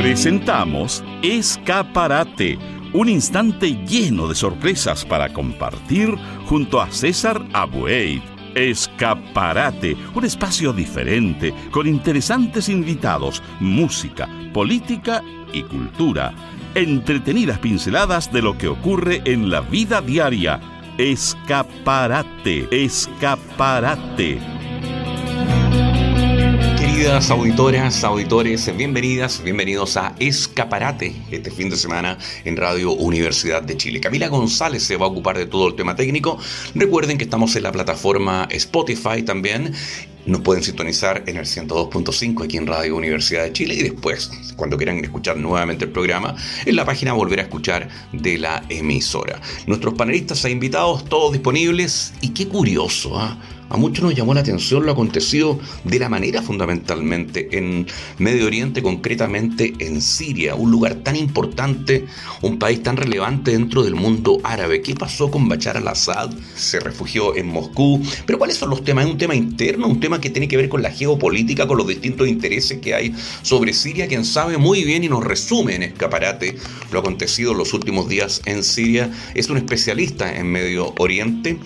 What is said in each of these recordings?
Presentamos Escaparate, un instante lleno de sorpresas para compartir junto a César Abueid. Escaparate, un espacio diferente, con interesantes invitados, música, política y cultura. Entretenidas pinceladas de lo que ocurre en la vida diaria. Escaparate, escaparate. Queridas auditoras, auditores, bienvenidos a Escaparate, este fin de semana en Radio Universidad de Chile. Camila González se va a ocupar de todo el tema técnico. Recuerden que estamos en la plataforma Spotify también. Nos pueden sintonizar en el 102.5 aquí en Radio Universidad de Chile y después, cuando quieran escuchar nuevamente el programa, en la página Volver a Escuchar de la emisora. Nuestros panelistas e invitados, todos disponibles. Y qué curioso, A muchos nos llamó la atención lo acontecido de la manera fundamentalmente en Medio Oriente, concretamente en Siria, un lugar tan importante, un país tan relevante dentro del mundo árabe. ¿Qué pasó con Bashar al-Assad? Se refugió en Moscú. Pero ¿cuáles son los temas? ¿Es un tema interno? ¿Un tema que tiene que ver con la geopolítica, con los distintos intereses que hay sobre Siria? Quien sabe muy bien y nos resume en Escaparate lo acontecido en los últimos días en Siria es un especialista en Medio Oriente.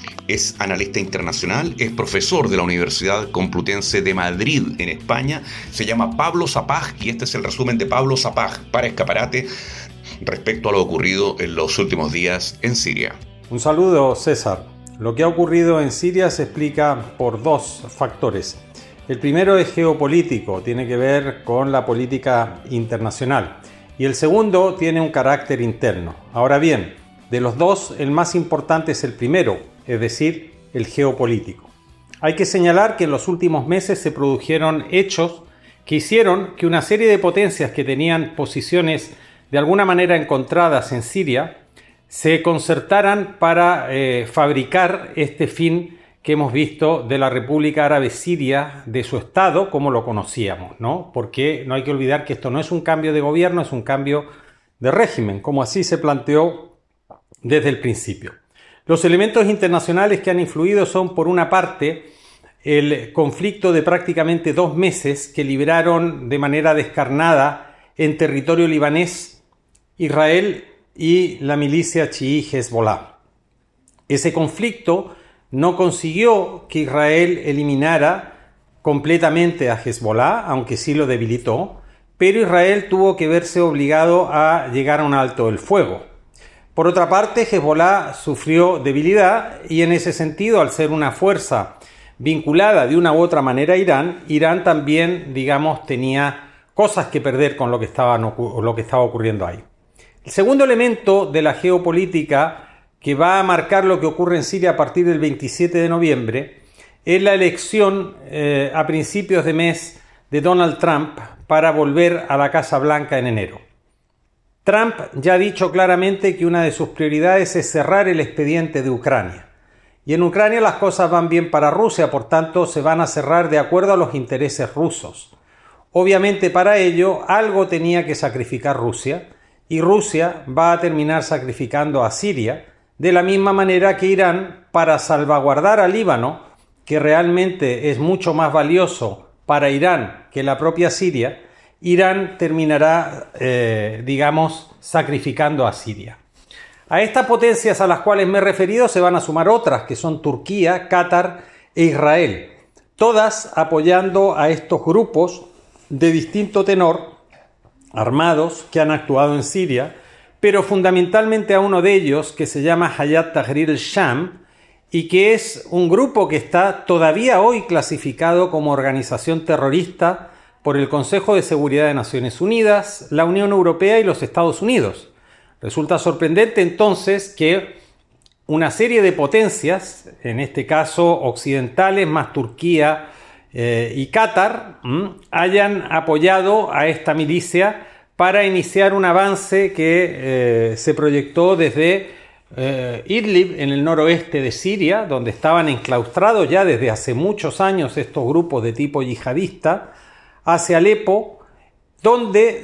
Es analista internacional, es profesor de la Universidad Complutense de Madrid, en España. Se llama Pablo Sapag y este es el resumen de Pablo Sapag para Escaparate respecto a lo ocurrido en los últimos días en Siria. Un saludo, César. Lo que ha ocurrido en Siria se explica por dos factores. El primero es geopolítico, tiene que ver con la política internacional. Y el segundo tiene un carácter interno. Ahora bien, de los dos, el más importante es el primero, es decir, el geopolítico. Hay que señalar que en los últimos meses se produjeron hechos que hicieron que una serie de potencias que tenían posiciones de alguna manera encontradas en Siria se concertaran para fabricar este fin que hemos visto de la República Árabe Siria, de su Estado, como lo conocíamos, ¿no? Porque no hay que olvidar que esto no es un cambio de gobierno, es un cambio de régimen, como así se planteó desde el principio. Los elementos internacionales que han influido son, por una parte, el conflicto de prácticamente 2 meses que libraron de manera descarnada en territorio libanés Israel y la milicia chií Hezbollah. Ese conflicto no consiguió que Israel eliminara completamente a Hezbollah, aunque sí lo debilitó, pero Israel tuvo que verse obligado a llegar a un alto el fuego. Por otra parte, Hezbollah sufrió debilidad y en ese sentido, al ser una fuerza vinculada de una u otra manera a Irán también, tenía cosas que perder con lo que estaba ocurriendo ahí. El segundo elemento de la geopolítica que va a marcar lo que ocurre en Siria a partir del 27 de noviembre es la elección a principios de mes de Donald Trump para volver a la Casa Blanca en enero. Trump ya ha dicho claramente que una de sus prioridades es cerrar el expediente de Ucrania. Y en Ucrania las cosas van bien para Rusia, por tanto se van a cerrar de acuerdo a los intereses rusos. Obviamente para ello algo tenía que sacrificar Rusia y Rusia va a terminar sacrificando a Siria de la misma manera que Irán, para salvaguardar al Líbano, que realmente es mucho más valioso para Irán que la propia Siria. Irán terminará, sacrificando a Siria. A estas potencias a las cuales me he referido se van a sumar otras, que son Turquía, Qatar e Israel, todas apoyando a estos grupos de distinto tenor, armados, que han actuado en Siria, pero fundamentalmente a uno de ellos, que se llama Hayat Tahrir al-Sham, y que es un grupo que está todavía hoy clasificado como organización terrorista por el Consejo de Seguridad de Naciones Unidas, la Unión Europea y los Estados Unidos. Resulta sorprendente entonces que una serie de potencias, en este caso occidentales más Turquía y Qatar, hayan apoyado a esta milicia para iniciar un avance que se proyectó desde Idlib, en el noroeste de Siria, donde estaban enclaustrados ya desde hace muchos años estos grupos de tipo yihadista, hacia Alepo, donde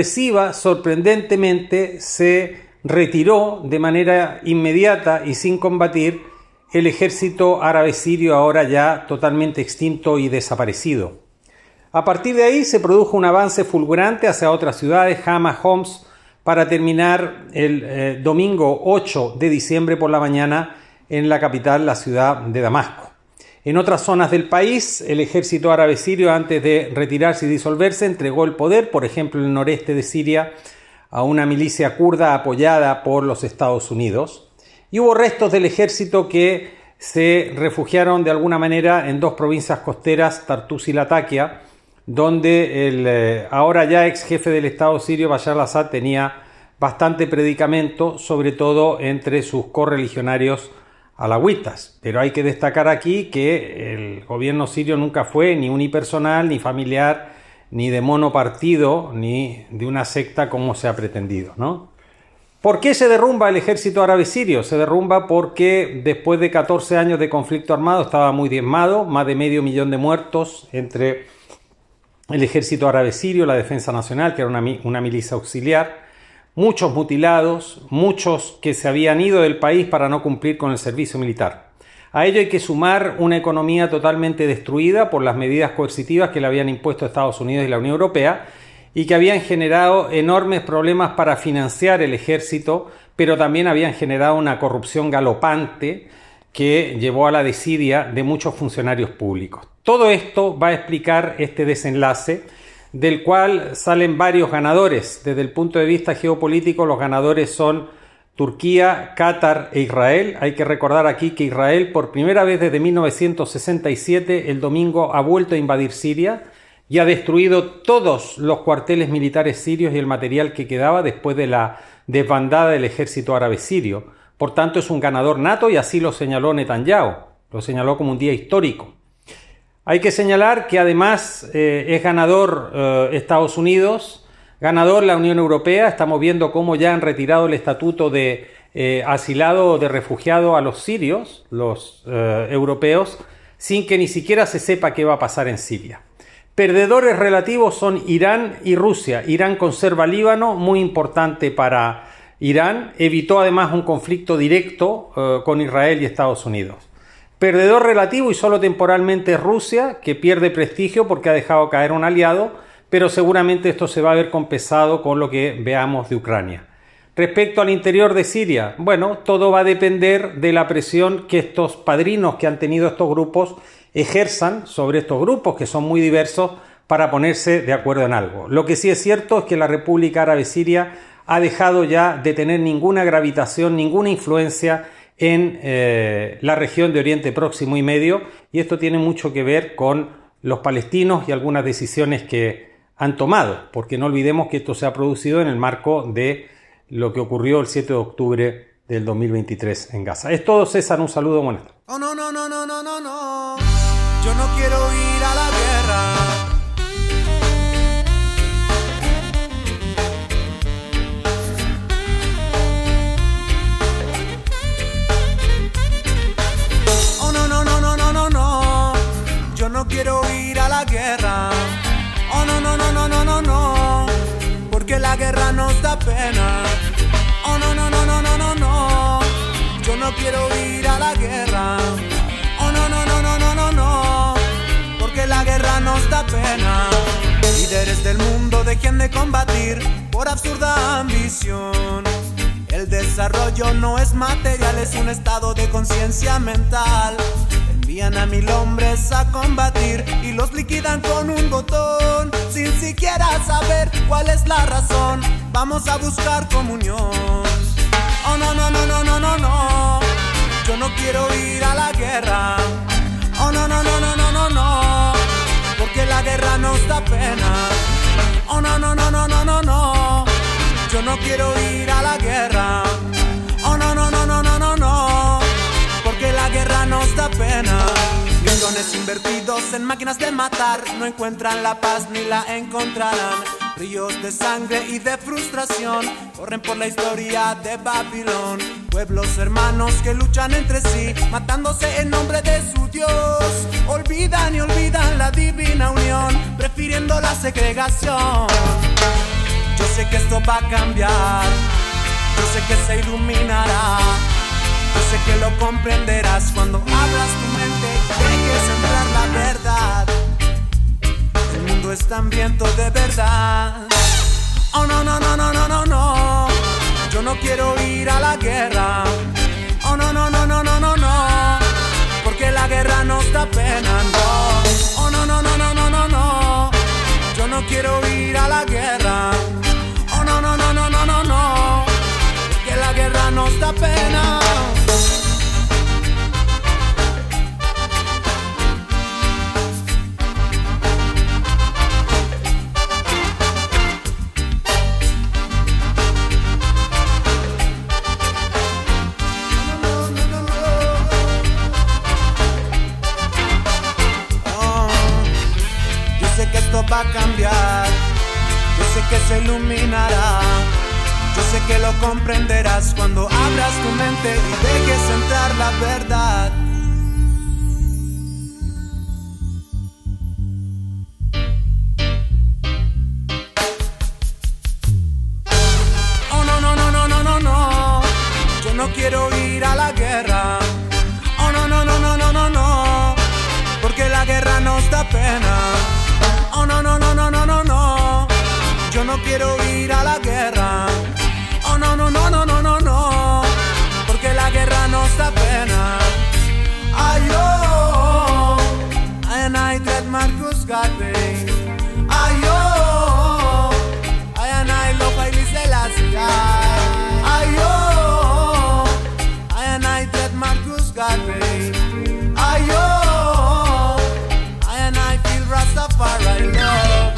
sorprendentemente se retiró de manera inmediata y sin combatir el ejército árabe sirio, ahora ya totalmente extinto y desaparecido. A partir de ahí se produjo un avance fulgurante hacia otras ciudades, Hama, Homs, para terminar el domingo 8 de diciembre por la mañana en la capital, la ciudad de Damasco. En otras zonas del país, el ejército árabe sirio, antes de retirarse y disolverse, entregó el poder, por ejemplo, en el noreste de Siria, a una milicia kurda apoyada por los Estados Unidos. Y hubo restos del ejército que se refugiaron de alguna manera en dos provincias costeras, Tartus y Latakia, donde el ahora ya ex jefe del Estado sirio, Bashar al-Assad, tenía bastante predicamento, sobre todo entre sus correligionarios alawitas. Pero hay que destacar aquí que el gobierno sirio nunca fue ni unipersonal, ni familiar, ni de monopartido, ni de una secta como se ha pretendido, ¿no? ¿Por qué se derrumba el ejército árabe sirio? Se derrumba porque después de 14 años de conflicto armado estaba muy diezmado, más de 500.000 de muertos entre el ejército árabe sirio, la Defensa Nacional, que era una milicia auxiliar, muchos mutilados, muchos que se habían ido del país para no cumplir con el servicio militar. A ello hay que sumar una economía totalmente destruida por las medidas coercitivas que le habían impuesto Estados Unidos y la Unión Europea y que habían generado enormes problemas para financiar el ejército, pero también habían generado una corrupción galopante que llevó a la desidia de muchos funcionarios públicos. Todo esto va a explicar este desenlace, del cual salen varios ganadores. Desde el punto de vista geopolítico, los ganadores son Turquía, Qatar e Israel. Hay que recordar aquí que Israel, por primera vez desde 1967, el domingo ha vuelto a invadir Siria y ha destruido todos los cuarteles militares sirios y el material que quedaba después de la desbandada del ejército árabe sirio. Por tanto, es un ganador nato y así lo señaló Netanyahu. Lo señaló como un día histórico. Hay que señalar que además es ganador Estados Unidos, ganador la Unión Europea. Estamos viendo cómo ya han retirado el estatuto de asilado o de refugiado a los sirios, los europeos, sin que ni siquiera se sepa qué va a pasar en Siria. Perdedores relativos son Irán y Rusia. Irán conserva Líbano, muy importante para Irán. Evitó además un conflicto directo con Israel y Estados Unidos. Perdedor relativo y solo temporalmente es Rusia, que pierde prestigio porque ha dejado caer un aliado, pero seguramente esto se va a ver compensado con lo que veamos de Ucrania. Respecto al interior de Siria, bueno, todo va a depender de la presión que estos padrinos que han tenido estos grupos ejerzan sobre estos grupos, que son muy diversos, para ponerse de acuerdo en algo. Lo que sí es cierto es que la República Árabe Siria ha dejado ya de tener ninguna gravitación, ninguna influencia en la región de Oriente Próximo y Medio, y esto tiene mucho que ver con los palestinos y algunas decisiones que han tomado, porque no olvidemos que esto se ha producido en el marco de lo que ocurrió el 7 de octubre del 2023 en Gaza. Es todo, César, un saludo, buenas tardes. Oh, no, yo no quiero ir a la guerra. No quiero ir a la guerra. Oh, no, porque la guerra nos da pena. Oh, no, yo no quiero ir a la guerra. Oh, no, porque la guerra nos da pena. Líderes del mundo dejen de combatir por absurda ambición. El desarrollo no es material, es un estado de conciencia mental. Envían a 1000 hombres a combatir y los liquidan con un botón, sin siquiera saber cuál es la razón. Vamos a buscar comunión. Oh, no, yo no quiero ir a la guerra. Oh, no, porque la guerra nos da pena. Oh, no, yo no quiero ir a la guerra. Oh, no, porque la guerra nos da pena. Millones invertidos en máquinas de matar no encuentran la paz ni la encontrarán. Ríos de sangre y de frustración corren por la historia de Babilón. Pueblos hermanos que luchan entre sí, matándose en nombre de su Dios. Olvidan y olvidan la divina unión, prefiriendo la segregación. Yo sé que esto va a cambiar, yo sé que se iluminará. Yo sé que lo comprenderás cuando abras tu mente y dejes entrar la verdad. El mundo cuando es hambriento de verdad. Oh no, no, no, no, no, no, no. Yo no quiero ir a la guerra. Oh no, no, no, no, no, no, no. Porque la guerra nos da pena, no. Oh no, no, no, no, no, no, no. Yo no quiero ir a la guerra. Oh no, no, no, no, no, no, no. Porque la guerra nos da pena. Va a cambiar, yo sé que se iluminará, yo sé que lo comprenderás cuando abras tu mente y dejes entrar la verdad. Oh no, no, no, no, no, no, no, yo no quiero ir a la guerra. Oh no, no, no, no, no, no, no, porque la guerra nos da pena. Oh no, no, no, no, no, no, no. Yo no quiero ir a la guerra. Oh no, no, no, no, no, no, no. Porque la guerra nos da pena. Ay, oh, and I dread Marcus Garvey. Ay, oh, and I love Haile Selassie. Ay, oh, and I dread Marcus Garvey. Ay, oh, and I feel Rastafari love.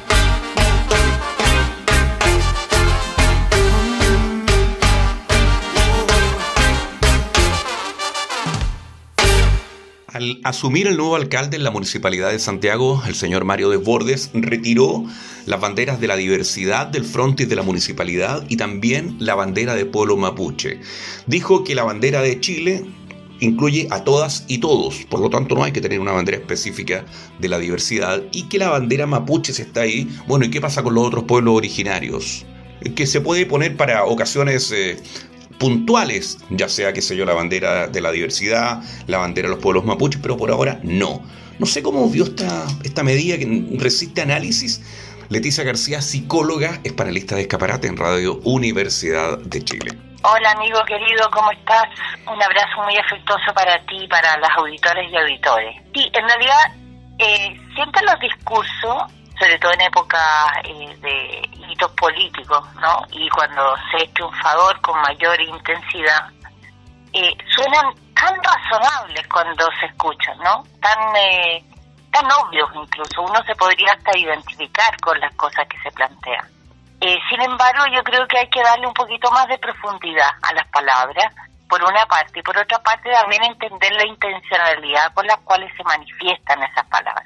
Al asumir el nuevo alcalde en la Municipalidad de Santiago, el señor Mario Desbordes retiró las banderas de la diversidad del frontis de la municipalidad y también la bandera de pueblo mapuche. Dijo que la bandera de Chile incluye a todas y todos, por lo tanto no hay que tener una bandera específica de la diversidad, y que la bandera mapuche si está ahí. Bueno, ¿y qué pasa con los otros pueblos originarios? Que se puede poner para ocasiones puntuales, ya sea, qué sé yo, la bandera de la diversidad, la bandera de los pueblos mapuches, pero por ahora no. No sé cómo vio esta medida que resiste análisis. Leticia García, psicóloga, es panelista de Escaparate en Radio Universidad de Chile. Hola amigo querido, ¿cómo estás? Un abrazo muy afectuoso para ti y para las auditoras y auditores. Sí, en realidad, siempre los discursos, sobre todo en épocas de hitos políticos, ¿no? Y cuando se es triunfador con mayor intensidad, suenan tan razonables cuando se escuchan, ¿no? Tan obvios incluso. Uno se podría hasta identificar con las cosas que se plantean. Sin embargo, yo creo que hay que darle un poquito más de profundidad a las palabras, por una parte, y por otra parte también entender la intencionalidad con la cual se manifiestan esas palabras.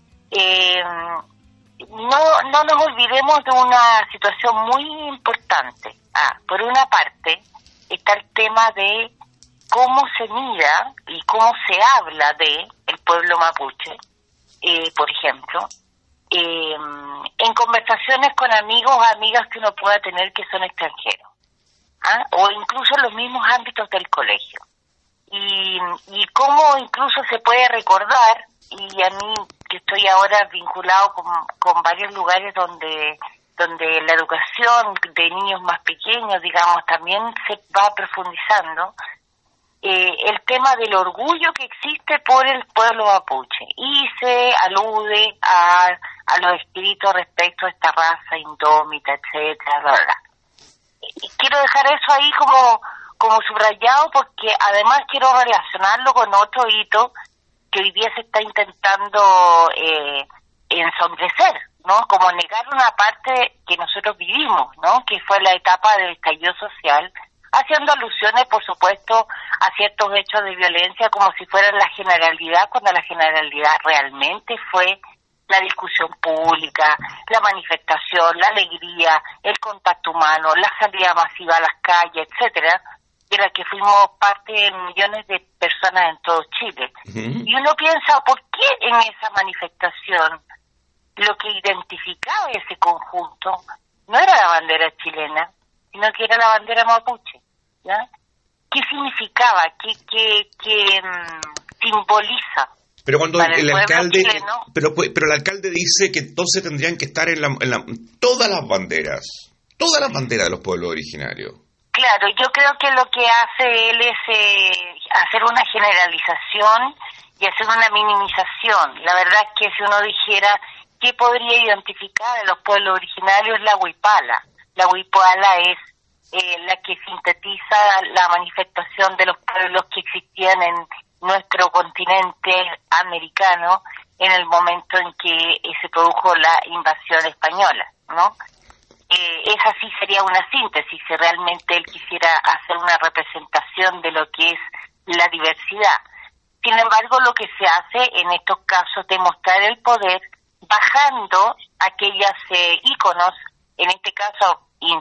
No nos olvidemos de una situación muy importante. Por una parte, está el tema de cómo se mira y cómo se habla de el pueblo mapuche, por ejemplo, en conversaciones con amigos o amigas que uno pueda tener que son extranjeros, o incluso en los mismos ámbitos del colegio, y cómo incluso se puede recordar, y a mí que estoy ahora vinculado con varios lugares donde la educación de niños más pequeños, digamos, también se va profundizando, el tema del orgullo que existe por el pueblo mapuche, y se alude a los escritos respecto a esta raza indómita, etcétera, bla, bla. Y quiero dejar eso ahí como subrayado, porque además quiero relacionarlo con otro hito que hoy día se está intentando ensombrecer, ¿no? Como negar una parte que nosotros vivimos, ¿no? Que fue la etapa del estallido social, haciendo alusiones, por supuesto, a ciertos hechos de violencia como si fueran la generalidad, cuando la generalidad realmente fue la discusión pública, la manifestación, la alegría, el contacto humano, la salida masiva a las calles, etcétera, de la que fuimos parte de millones de personas en todo Chile. Uh-huh. Y uno piensa, ¿por qué en esa manifestación lo que identificaba ese conjunto no era la bandera chilena, sino que era la bandera mapuche? ¿Ya? ¿Qué significaba? ¿Qué simboliza Pero cuando el alcalde, chileno, pero el alcalde dice que entonces tendrían que estar en todas las banderas de los pueblos originarios. Claro, yo creo que lo que hace él es hacer una generalización y hacer una minimización. La verdad es que si uno dijera qué podría identificar a los pueblos originarios, la huipala. La huipala es la que sintetiza la manifestación de los pueblos que existían en nuestro continente americano en el momento en que se produjo la invasión española, ¿no? Esa sí sería una síntesis si realmente él quisiera hacer una representación de lo que es la diversidad. Sin embargo, lo que se hace en estos casos es demostrar el poder bajando aquellas íconos, en este caso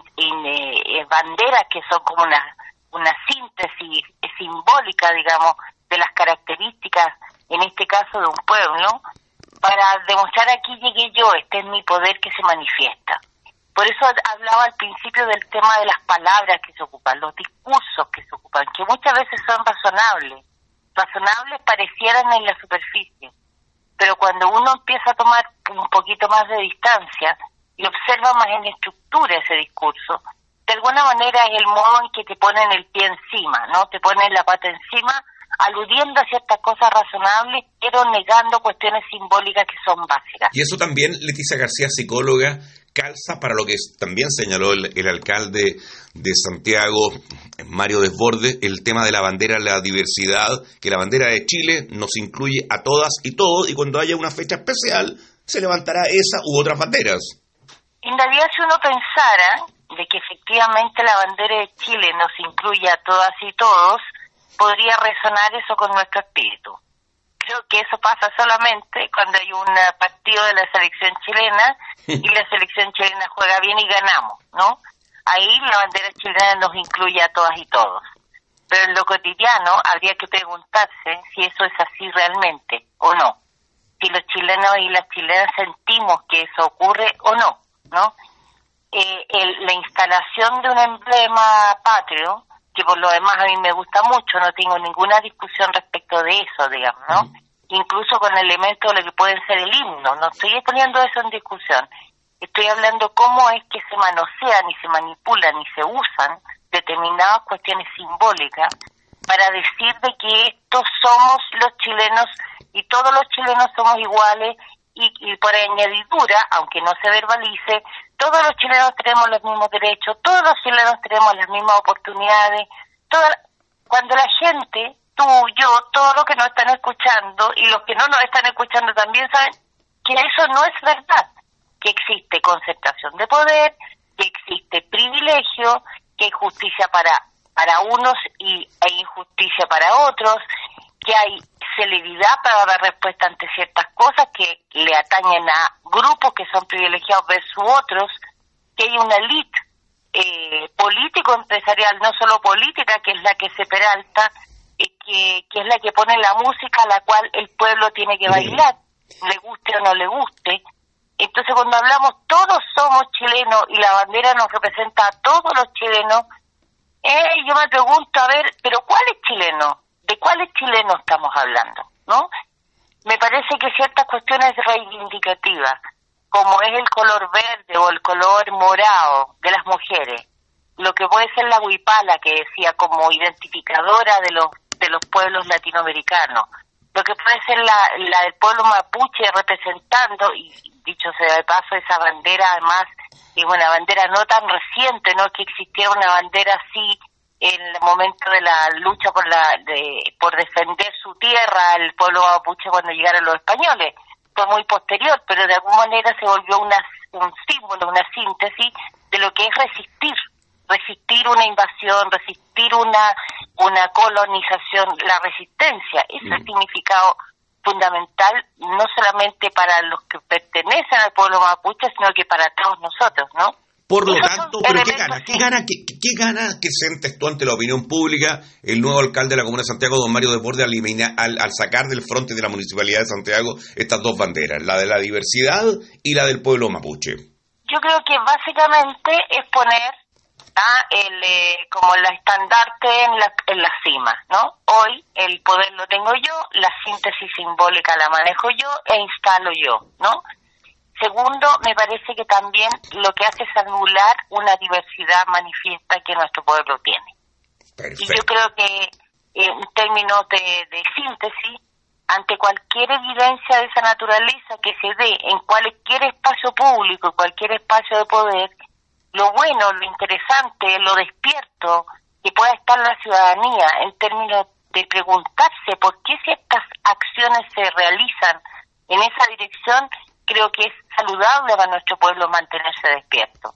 banderas que son como una síntesis simbólica, digamos, de las características, en este caso de un pueblo, para demostrar aquí llegué yo, este es mi poder que se manifiesta. Por eso hablaba al principio del tema de las palabras que se ocupan, los discursos que se ocupan, que muchas veces son razonables parecieran en la superficie, pero cuando uno empieza a tomar un poquito más de distancia y observa más en estructura ese discurso, de alguna manera es el modo en que te ponen el pie encima, ¿no? Te ponen la pata encima, aludiendo a ciertas cosas razonables, pero negando cuestiones simbólicas que son básicas. Y eso también, Leticia García, psicóloga, calza para lo que también señaló el alcalde de Santiago, Mario Desbordes, el tema de la bandera, la diversidad, que la bandera de Chile nos incluye a todas y todos, y cuando haya una fecha especial, se levantará esa u otras banderas. En realidad, si uno pensara de que efectivamente la bandera de Chile nos incluye a todas y todos, podría resonar eso con nuestro espíritu. Creo que eso pasa solamente cuando hay un partido de la selección chilena y la selección chilena juega bien y ganamos, ¿no? Ahí la bandera chilena nos incluye a todas y todos. Pero en lo cotidiano habría que preguntarse si eso es así realmente o no. Si los chilenos y las chilenas sentimos que eso ocurre o no, ¿no? La instalación de un emblema patrio, que por lo demás a mí me gusta mucho, no tengo ninguna discusión respecto de eso, digamos, ¿no? Incluso con elementos de lo que pueden ser el himno, no estoy poniendo eso en discusión, estoy hablando cómo es que se manosean y se manipulan y se usan determinadas cuestiones simbólicas para decir de que estos somos los chilenos y todos los chilenos somos iguales y por añadidura, aunque no se verbalice, todos los chilenos tenemos los mismos derechos, todos los chilenos tenemos las mismas oportunidades. Cuando la gente, tú, yo, todos los que nos están escuchando y los que no nos están escuchando también saben que eso no es verdad, que existe concentración de poder, que existe privilegio, que hay justicia para unos e injusticia para otros, que hay celeridad para dar respuesta ante ciertas cosas que le atañen a grupos que son privilegiados versus otros, que hay una élite político-empresarial, no solo política, que es la que se peralta, que es la que pone la música a la cual el pueblo tiene que bailar, le guste o no le guste. Entonces cuando hablamos todos somos chilenos y la bandera nos representa a todos los chilenos, yo me pregunto, a ver, ¿pero cuál es chileno? ¿De cuáles chilenos estamos hablando? ¿No? Me parece que ciertas cuestiones reivindicativas, como es el color verde o el color morado de las mujeres, lo que puede ser la huipala, que decía como identificadora de los pueblos latinoamericanos, lo que puede ser la del pueblo mapuche representando, y dicho sea de paso, esa bandera además es una bandera no tan reciente, no que existiera una bandera así en el momento de la lucha por defender su tierra al pueblo mapuche cuando llegaron los españoles. Fue muy posterior, pero de alguna manera se volvió un símbolo, una síntesis de lo que es resistir una invasión, resistir una colonización, la resistencia. Ese es el significado fundamental, no solamente para los que pertenecen al pueblo mapuche, sino que para todos nosotros, ¿no? Por lo tanto, ¿pero qué gana? ¿Qué gana que se entestó ante la opinión pública el nuevo alcalde de la Comuna de Santiago, don Mario Desbordes, al sacar del frente de la Municipalidad de Santiago estas dos banderas, la de la diversidad y la del pueblo mapuche? Yo creo que básicamente es poner como la estandarte en la cima, ¿no? Hoy el poder lo tengo yo, la síntesis simbólica la manejo yo e instalo yo, ¿no? Segundo, me parece que también lo que hace es anular una diversidad manifiesta que nuestro pueblo tiene. Perfecto. Y yo creo que en términos de síntesis, ante cualquier evidencia de esa naturaleza que se dé en cualquier espacio público, cualquier espacio de poder, lo bueno, lo interesante, lo despierto que pueda estar la ciudadanía en términos de preguntarse por qué ciertas acciones se realizan en esa dirección, creo que es saludable para nuestro pueblo mantenerse despierto.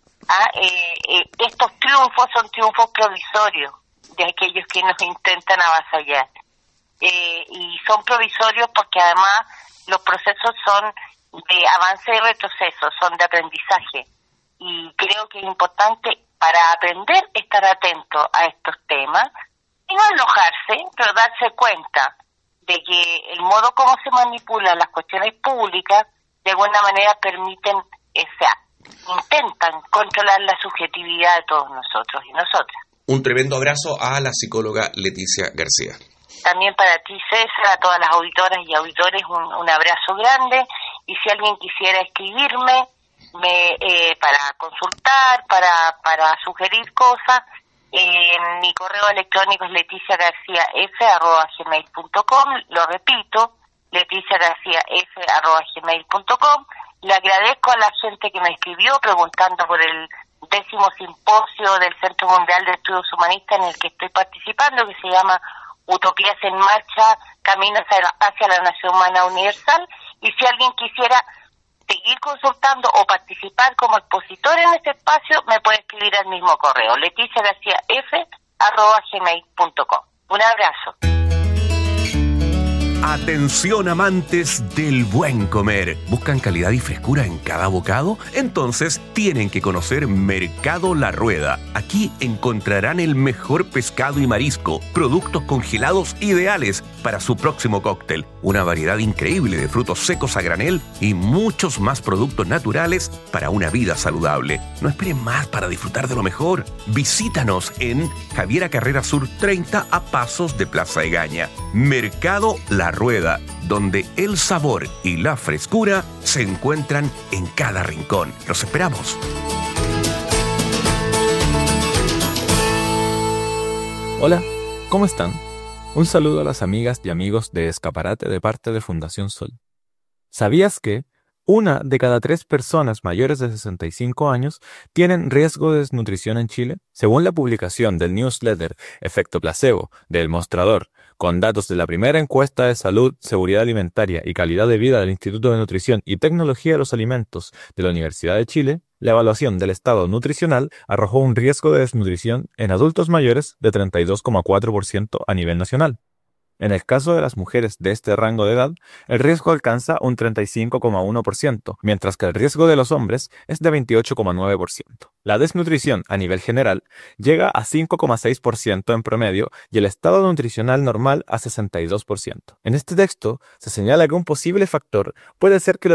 Estos triunfos son triunfos provisorios de aquellos que nos intentan avasallar. Y son provisorios porque además los procesos son de avance y retroceso, son de aprendizaje. Y creo que es importante para aprender estar atento a estos temas y no enojarse, pero darse cuenta de que el modo como se manipulan las cuestiones públicas de alguna manera intentan controlar la subjetividad de todos nosotros y nosotras. Un tremendo abrazo a la psicóloga Leticia García. También para ti, César, a todas las auditoras y auditores, un abrazo grande. Y si alguien quisiera escribirme para consultar, para sugerir cosas, mi correo electrónico es leticiagarciaf@gmail.com. Lo repito, leticiagarciaf@gmail.com. Le agradezco a la gente que me escribió preguntando por el 10º simposio del Centro Mundial de Estudios Humanistas en el que estoy participando, que se llama Utopías en Marcha, Caminos hacia la Nación Humana Universal. Y si alguien quisiera seguir consultando o participar como expositor en este espacio, me puede escribir al mismo correo, leticiagarciaf@gmail.com. Un abrazo. Atención amantes del buen comer. ¿Buscan calidad y frescura en cada bocado? Entonces tienen que conocer Mercado La Rueda. Aquí encontrarán el mejor pescado y marisco, productos congelados ideales para su próximo cóctel, una variedad increíble de frutos secos a granel y muchos más productos naturales para una vida saludable. No esperen más para disfrutar de lo mejor. Visítanos en Javiera Carrera Sur 30 a pasos de Plaza Egaña. Mercado La Rueda, donde el sabor y la frescura se encuentran en cada rincón. Los esperamos. Hola, ¿cómo están? Un saludo a las amigas y amigos de Escaparate de parte de Fundación Sol. ¿Sabías que 1 de cada 3 personas mayores de 65 años tienen riesgo de desnutrición en Chile? Según la publicación del newsletter Efecto Placebo del Mostrador, con datos de la primera encuesta de salud, seguridad alimentaria y calidad de vida del Instituto de Nutrición y Tecnología de los Alimentos de la Universidad de Chile, la evaluación del estado nutricional arrojó un riesgo de desnutrición en adultos mayores de 32,4% a nivel nacional. En el caso de las mujeres de este rango de edad, el riesgo alcanza un 35,1%, mientras que el riesgo de los hombres es de 28,9%. La desnutrición a nivel general llega a 5,6% en promedio y el estado nutricional normal a 62%. En este texto se señala que un posible factor puede ser que el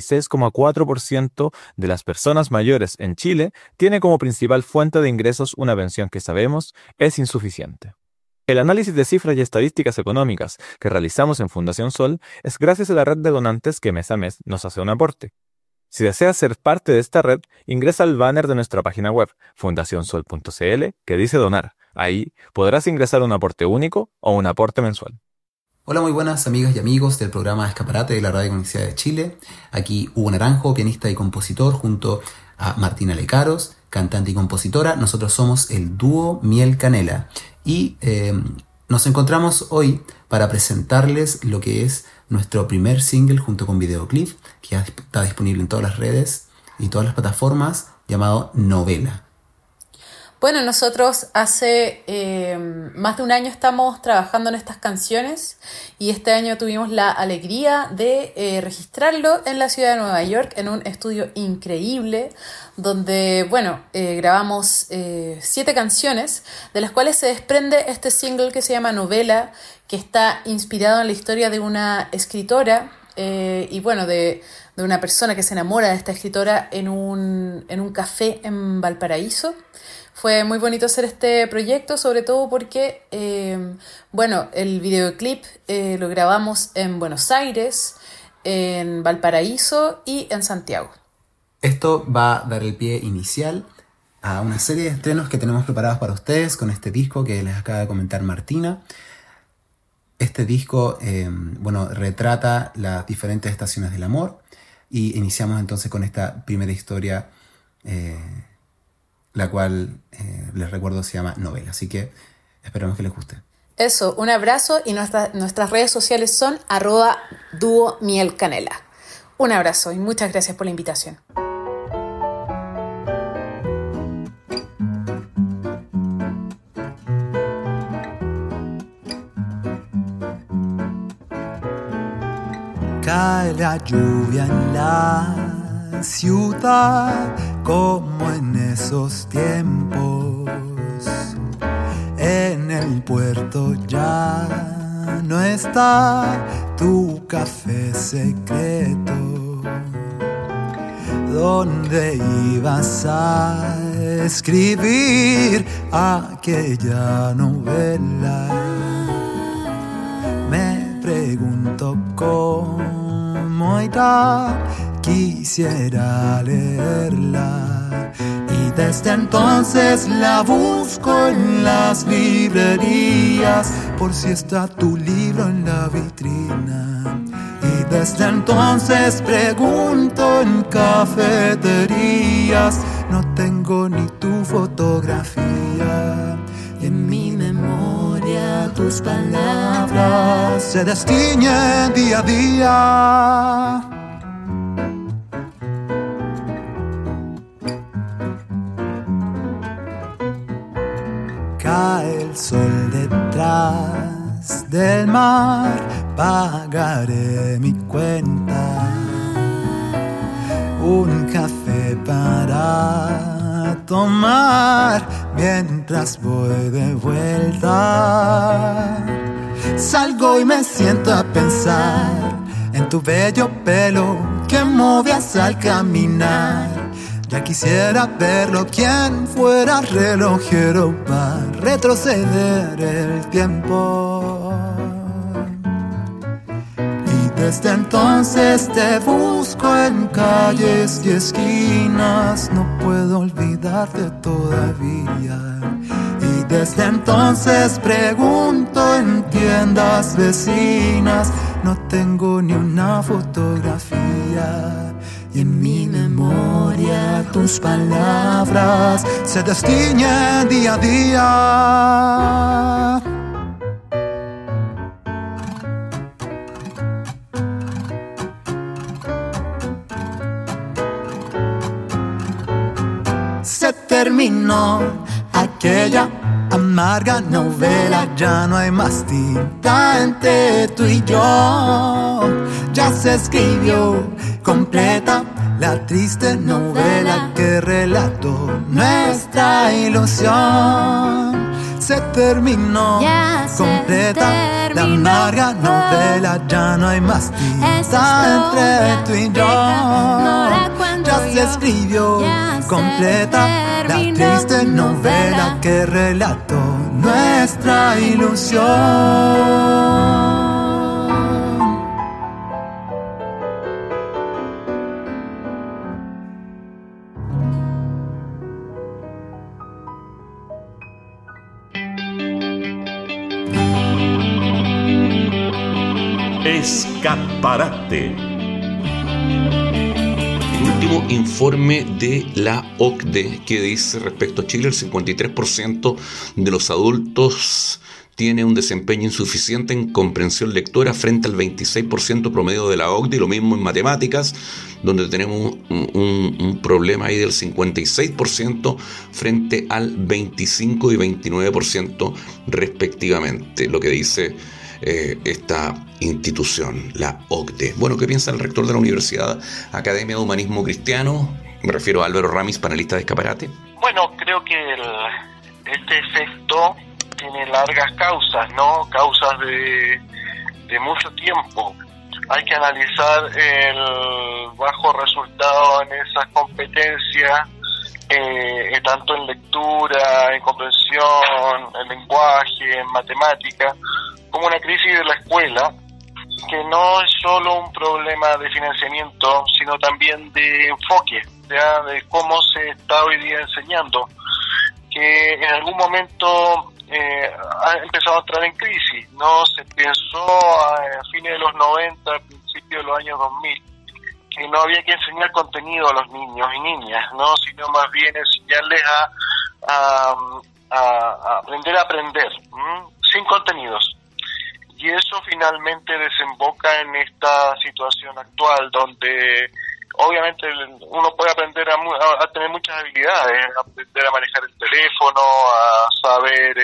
86,4% de las personas mayores en Chile tiene como principal fuente de ingresos una pensión que sabemos es insuficiente. El análisis de cifras y estadísticas económicas que realizamos en Fundación Sol es gracias a la red de donantes que mes a mes nos hace un aporte. Si deseas ser parte de esta red, ingresa al banner de nuestra página web, fundacionsol.cl, que dice donar. Ahí podrás ingresar un aporte único o un aporte mensual. Hola, muy buenas amigas y amigos del programa Escaparate de la Radio Universidad de Chile. Aquí Hugo Naranjo, pianista y compositor, junto a Martina Lecaros, cantante y compositora. Nosotros somos el dúo Miel Canela. Y nos encontramos hoy para presentarles lo que es nuestro primer single junto con videoclip, que ya está disponible en todas las redes y todas las plataformas, llamado Novela. Bueno, nosotros hace más de un año estamos trabajando en estas canciones y este año tuvimos la alegría de registrarlo en la ciudad de Nueva York en un estudio increíble donde, grabamos 7 canciones, de las cuales se desprende este single que se llama Novela, que está inspirado en la historia de una escritora de una persona que se enamora de esta escritora en un café en Valparaíso, Fue muy bonito hacer este proyecto, sobre todo porque, el videoclip lo grabamos en Buenos Aires, en Valparaíso y en Santiago. Esto va a dar el pie inicial a una serie de estrenos que tenemos preparados para ustedes con este disco que les acaba de comentar Martina. Este disco, retrata las diferentes estaciones del amor y iniciamos entonces con esta primera historia, la cual, les recuerdo, se llama Novela. Así que esperamos que les guste. Eso, un abrazo y nuestras redes sociales son @duomielcanela. Un abrazo y muchas gracias por la invitación. Cae la lluvia en la ciudad como en esos tiempos. En el puerto ya no está tu café secreto. ¿Dónde ibas a escribir aquella novela? Me pregunto cómo irá, quisiera leerla. Y desde entonces la busco en las librerías, por si está tu libro en la vitrina. Y desde entonces pregunto en cafeterías, no tengo ni tu fotografía. Y en mi memoria tus palabras se destiñen día a día. Cae el sol detrás del mar, pagaré mi cuenta. Un café para tomar mientras voy de vuelta. Salgo y me siento a pensar en tu bello pelo que movías al caminar. Ya quisiera verlo, quien fuera relojero para retroceder el tiempo. Y desde entonces te busco en calles y esquinas, no puedo olvidarte todavía. Y desde entonces pregunto en tiendas vecinas, no tengo ni una fotografía. Y en mi memoria tus palabras se destiñen día a día. Se terminó aquella amarga novela, ya no hay más tinta entre tú y yo. Ya se escribió completa la triste novela que relató nuestra ilusión. Se terminó completa la amarga novela, ya no hay más tinta entre tú y yo. Ya se escribió completa la triste novela que relató nuestra ilusión. Escaparate. Último informe de la OCDE que dice respecto a Chile, el 53% de los adultos tiene un desempeño insuficiente en comprensión lectora frente al 26% promedio de la OCDE, y lo mismo en matemáticas, donde tenemos un problema ahí del 56% frente al 25 y 29% respectivamente, lo que dice esta institución, la OCDE. Bueno, ¿qué piensa el rector de la Universidad Academia de Humanismo Cristiano? Me refiero a Álvaro Ramis, panelista de Escaparate. Bueno, creo que este efecto tiene largas causas, ¿no? Causas de mucho tiempo. Hay que analizar el bajo resultado en esas competencias tanto en lectura, en comprensión, en lenguaje, en matemática, como una crisis de la escuela, que no es solo un problema de financiamiento, sino también de enfoque, ¿ya? De cómo se está hoy día enseñando, que en algún momento ha empezado a entrar en crisis, ¿no? Se pensó a fines de los 90, a principios de los años 2000, que no había que enseñar contenido a los niños y niñas, ¿no? Sino más bien enseñarles a aprender, sin contenidos. Y eso finalmente desemboca en esta situación actual, donde obviamente uno puede aprender a tener muchas habilidades, aprender a manejar el teléfono, a saber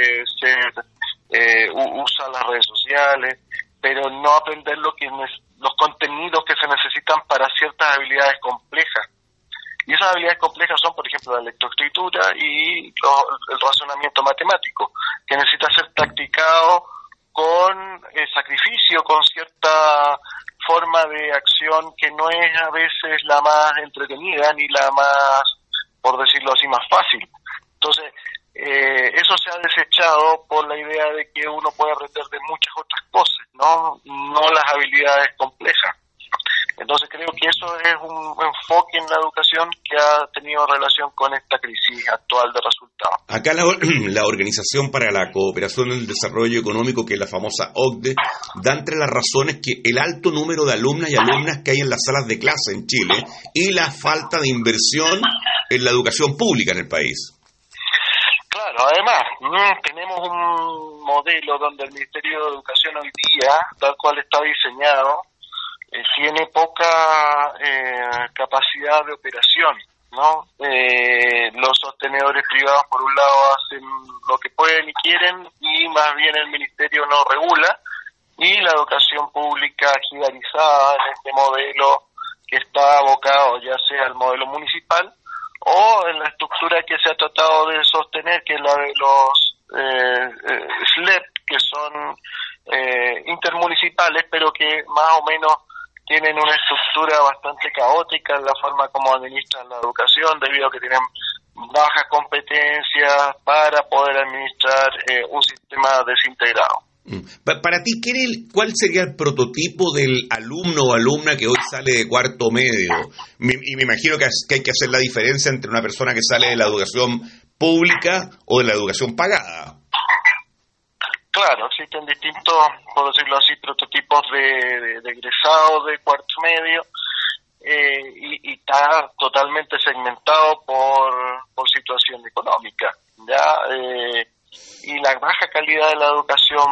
usar las redes sociales, pero no aprender los contenidos que se necesitan para ciertas habilidades complejas. Y esas habilidades complejas son, por ejemplo, la lectoescritura y el razonamiento matemático, que necesita ser practicado con sacrificio, con cierta forma de acción que no es a veces la más entretenida ni la más, por decirlo así, más fácil. Entonces, eso se ha desechado por la idea de que uno puede aprender de muchas otras cosas, no las habilidades complejas. Entonces creo que eso es un enfoque en la educación que ha tenido relación con esta crisis actual de resultados. Acá la Organización para la Cooperación y el Desarrollo Económico, que es la famosa OCDE, da entre las razones que el alto número de alumnas y alumnas que hay en las salas de clase en Chile y la falta de inversión en la educación pública en el país. Claro, además, tenemos un modelo donde el Ministerio de Educación hoy día, tal cual está diseñado, tiene poca capacidad de operación, ¿no? Los sostenedores privados, por un lado, hacen lo que pueden y quieren, y más bien el Ministerio no regula, y la educación pública jibarizada en este modelo que está abocado ya sea al modelo municipal o en la estructura que se ha tratado de sostener, que es la de los SLEP, que son intermunicipales, pero que más o menos tienen una estructura bastante caótica en la forma como administran la educación, debido a que tienen bajas competencias para poder administrar un sistema desintegrado. Para ti, ¿cuál sería el prototipo del alumno o alumna que hoy sale de cuarto medio? Y me imagino que hay que hacer la diferencia entre una persona que sale de la educación pública o de la educación pagada. Claro, existen distintos, por decirlo así, prototipos de egresados de cuarto medio, y está totalmente segmentado por situación económica, ¿ya? Y la baja calidad de la educación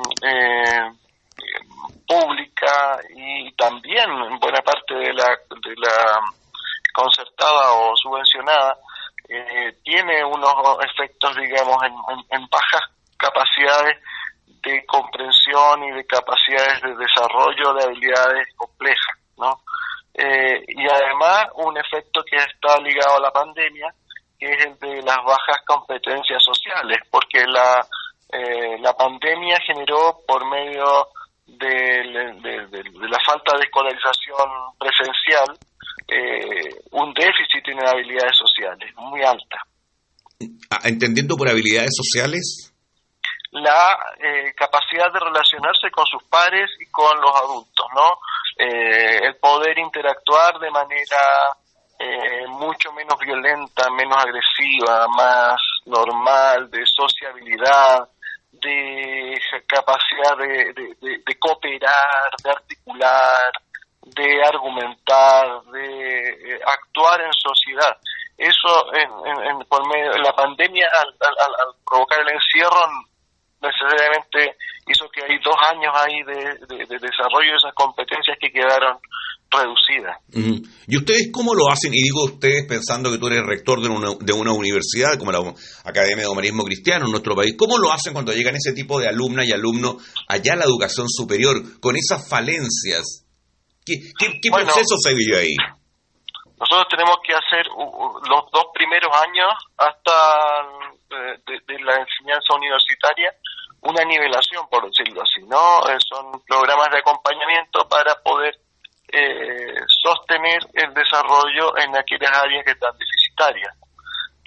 pública y también en buena parte de la concertada o subvencionada tiene unos efectos, digamos, en bajas capacidades de comprensión y de capacidades de desarrollo de habilidades complejas, ¿no? Y además un efecto que está ligado a la pandemia, que es el de las bajas competencias sociales, porque la pandemia generó, por medio de la falta de escolarización presencial, un déficit en habilidades sociales muy alta. Entendiendo por habilidades sociales, la capacidad de relacionarse con sus pares y con los adultos, ¿no? El poder interactuar de manera mucho menos violenta, menos agresiva, más normal, de sociabilidad, de capacidad de cooperar, de articular, de argumentar, de actuar en sociedad. Eso, por medio de la pandemia, al provocar el encierro, necesariamente hizo que hay 2 años ahí de desarrollo de esas competencias que quedaron reducidas. ¿Y ustedes cómo lo hacen? Y digo ustedes pensando que tú eres rector de una universidad como la Academia de Humanismo Cristiano en nuestro país. ¿Cómo lo hacen cuando llegan ese tipo de alumnas y alumnos allá a la educación superior con esas falencias? ¿Qué proceso se vive ahí? Nosotros tenemos que hacer los 2 primeros años hasta de la enseñanza universitaria una nivelación, por decirlo así, ¿no? Son programas de acompañamiento para poder sostener el desarrollo en aquellas áreas que están deficitarias.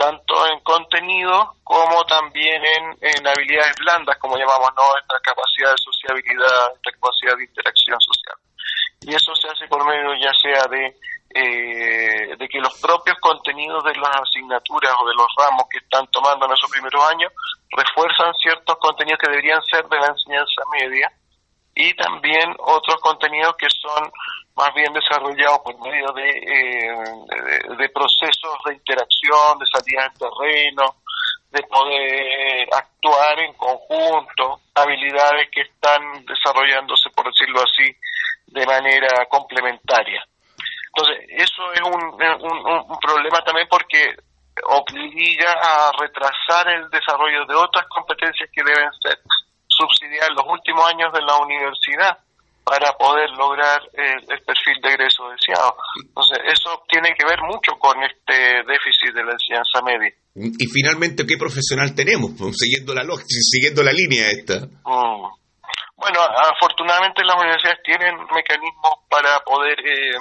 tanto en contenido como también en habilidades blandas, como llamamos, ¿no? Esta capacidad de sociabilidad, esta capacidad de interacción social. Y eso se hace por medio ya sea de que los propios contenidos de las asignaturas o de los ramos que están tomando en esos primeros años refuerzan ciertos contenidos que deberían ser de la enseñanza media, y también otros contenidos que son más bien desarrollados por medio de procesos de interacción, de salida en terreno, de poder actuar en conjunto, habilidades que están desarrollándose, por decirlo así, de manera complementaria. Entonces, eso es un problema también porque obliga a retrasar el desarrollo de otras competencias que deben ser subsidiadas en los últimos años de la universidad para poder lograr el perfil de egreso deseado. Entonces, eso tiene que ver mucho con este déficit de la enseñanza media. Y finalmente, ¿qué profesional tenemos? Siguiendo la línea esta. Bueno, afortunadamente las universidades tienen mecanismos para poder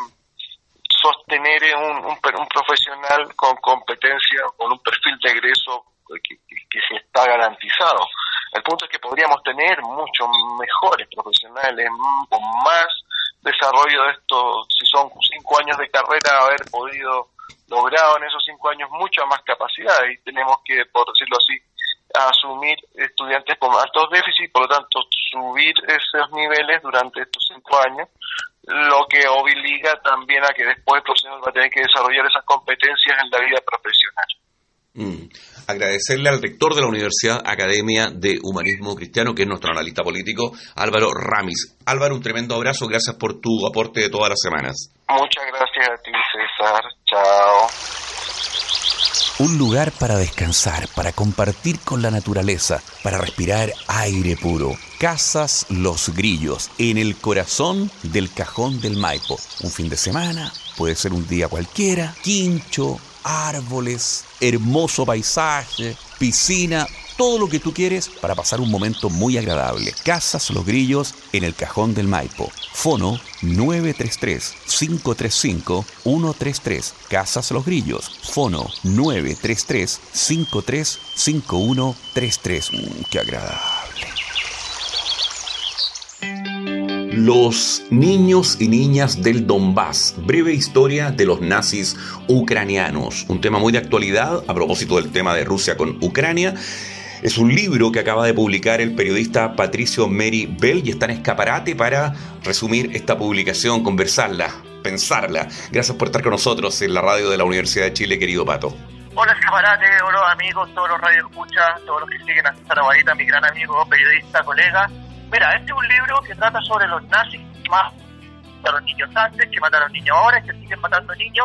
sostener un profesional con competencia, con un perfil de egreso que se está garantizado. El punto es que podríamos tener muchos mejores profesionales, con más desarrollo de esto, si son 5 años de carrera, haber podido logrado en esos 5 años mucha más capacidad, y tenemos que, por decirlo así, asumir estudiantes con altos déficits, por lo tanto subir esos niveles durante estos 5 años, lo que obliga también a que después el profesional va a tener que desarrollar esas competencias en la vida profesional. Agradecerle al rector de la Universidad Academia de Humanismo Cristiano, que es nuestro analista político, Álvaro Ramis. Álvaro, un tremendo abrazo, gracias por tu aporte de todas las semanas. Muchas gracias a ti, César. Chao. Un lugar para descansar, para compartir con la naturaleza, para respirar aire puro. Casas Los Grillos, en el corazón del Cajón del Maipo. Un fin de semana, puede ser un día cualquiera, quincho, árboles, hermoso paisaje, piscina, todo lo que tú quieres para pasar un momento muy agradable. Casas Los Grillos en el Cajón del Maipo. Fono 933-535-133. Casas Los Grillos. Fono 933-535133. ¡Qué agradable! Los niños y niñas del Donbass, breve historia de los nazis ucranianos. Un tema muy de actualidad a propósito del tema de Rusia con Ucrania. Es un libro que acaba de publicar el periodista Patricio Meri Bell y está en Escaparate para resumir esta publicación, conversarla, pensarla. Gracias por estar con nosotros en la radio de la Universidad de Chile, querido Pato. Hola Escaparate, hola amigos, todos los radioescuchas, todos los que siguen a César Aguadita, mi gran amigo, periodista, colega. Mira, este es un libro que trata sobre los nazis, más mataron niños antes, que mataron niños ahora y que siguen matando niños